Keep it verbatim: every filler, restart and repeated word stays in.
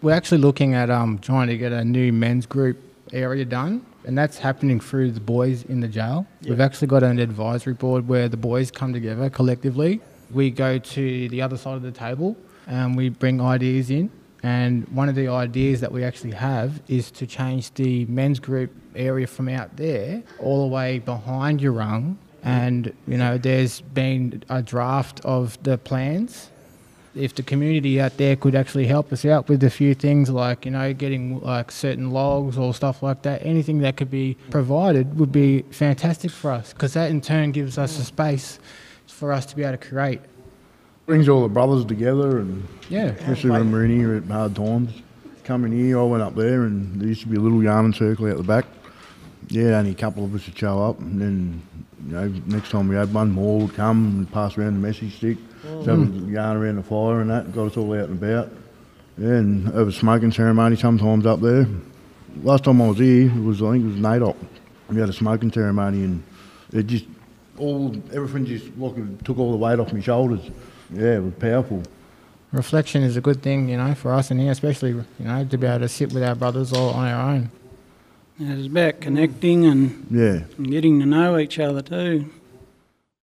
We're actually looking at um, trying to get a new men's group area done, and that's happening through the boys in the jail. Yep. We've actually got an advisory board where the boys come together collectively. We go to the other side of the table and we bring ideas in. And one of the ideas that we actually have is to change the men's group area from out there all the way behind Yoorung. And, you know, there's been a draft of the plans. If the community out there could actually help us out with a few things like, you know, getting like certain logs or stuff like that, anything that could be provided would be fantastic for us, because that in turn gives us a space for us to be able to create. Brings all the brothers together, and yeah, especially when we're in here at hard times. Coming here, I went up there and there used to be a little yarn circle out the back. Yeah, only a couple of us would show up, and then, you know, next time we had one more would come and pass around the message stick. Mm. So we'd yarn around the fire and that, got us all out and about. Yeah, and have a smoking ceremony sometimes up there. Last time I was here, it was, I think it was N A D O C. We had a smoking ceremony, and it just, all, everything just like it took all the weight off my shoulders. Yeah, it was powerful. Reflection is a good thing, you know, for us in here, especially, you know, to be able to sit with our brothers all on our own. It's about connecting and, yeah. and getting to know each other too.